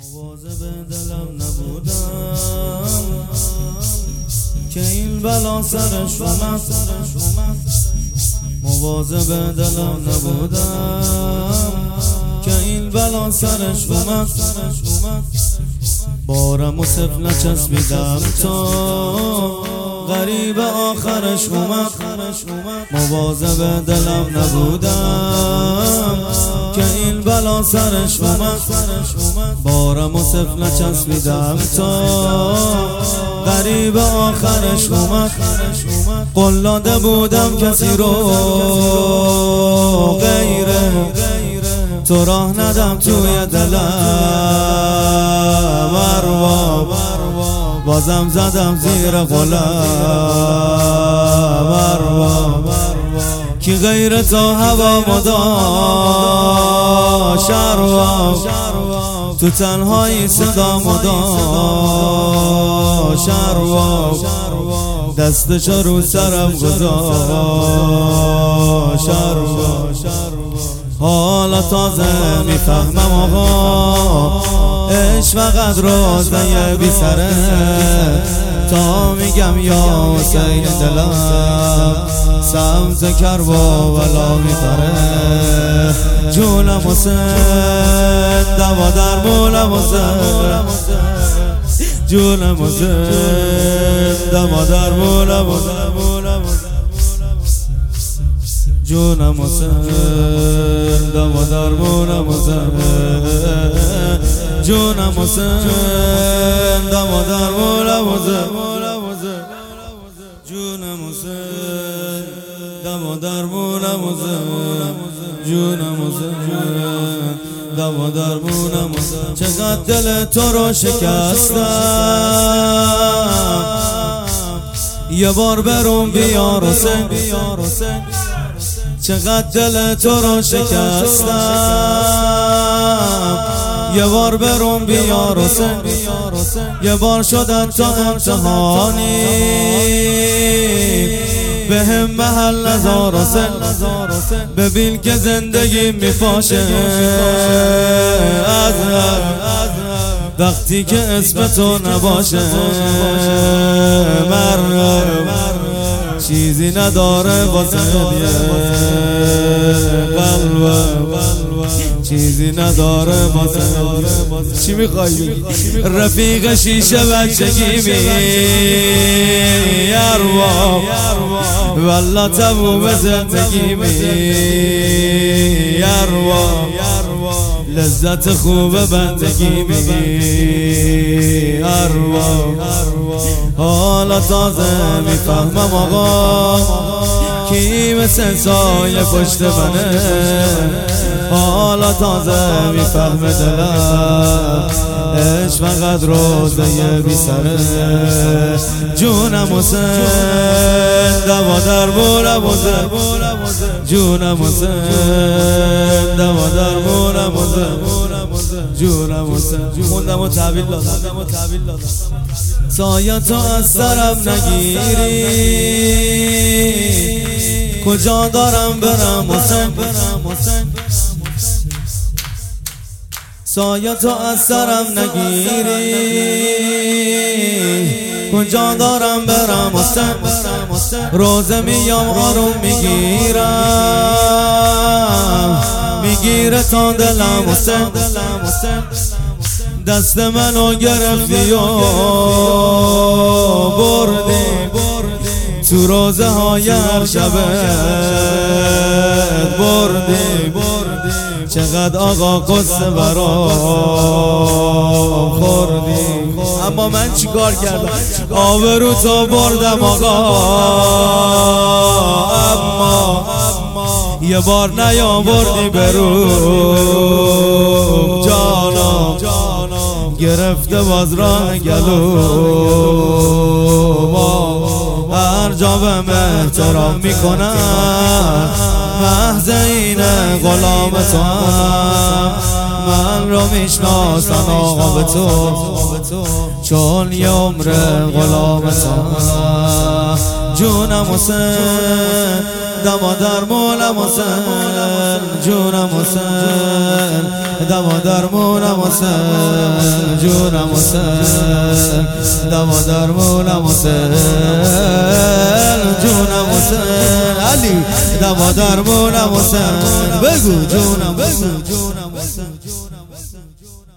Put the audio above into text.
مواظب دلم نبودم که این بلا سرش اومد. مواظب دلم نبودم که این بلا سرش اومد. بارم و صف نچسبیدم تا غریب آخرش اومد. مواظب دلم نبودم که این بلا سرش اومد. بارم و صف نچسبیدم تا غریب آخرش اومد. قول داده بودم کسی رو غیر تو راه ندم توی دلم. بازم زدم زیر قلم. کی غیر تو هوا مدا شروا تو تنهایی صدا مدا شروا دستشو رو سرم گذار شروا. حالا تازه میفهمم آقا عشق فقط روزه بی سره. تا میگم یا حسین دلم سمت کربا ولا میبره. جونم حسین دوا در مولم حسین. جونم حسین دوا در مولم حسین. جونم حسین دوا در مولم حسین. جونم حسین دوا در مولم حسین. جونم حسین دوا در مولم حسین. جونم حسین دوا در مولم حسین. چقدر دل تو رو شکستم یه بار برون بیار حسین. چقدر دل تو رو شکستم یه بار برون بیار حسین. یه بار شدن تا امتحانی به هم محل نزار حسین. ببین که زندگی میفاشه از وقتی که اسم تو نباشه. چیزی نداره واسه قلب، چیزی نداره واسه. چی میخوایی؟ رفیق شیشه بچگی اروا والله تموم زندگی اروا لذت خوب بندگی اروا. حالا تازه میفهمم آقا کی مثل سایه پشت منه. حالا تازه میفهمه دلم عشق فقط روزه بی سره. جونم حسین دوا در مولم حسین. جونم حسین دوا در مولم حسین. جونم حسین خوندم و تحویل دادم. سایه تو از سرم نگیری کجا دارم برم حسین. سایه تو از سرم نگیری کجا دارم برم حسین. روزه میام آروم میگیره تا دلم حسین. دست منو گرفتی و بردی تو روزه های هر شبه بردی. چقدر آقا قصه برام خوردی اما من چی کار کردم؟ آبرو تو بردم آقا اما یه بار نیاوردی برو جانم. گرفته باز راه گلو هر جا بهم احترام میکنن محض اینه غلام تو هم. من رو میشناسن آقا به تو چون یه عمر غلام تو هم. جونم حسین دوا درمونم حسین جونم حسین دوا درمونم حسین جونم حسین دوا درمونم حسین جونم حسین علی دوا درمونم حسین بگو جونم حسین جونم حسین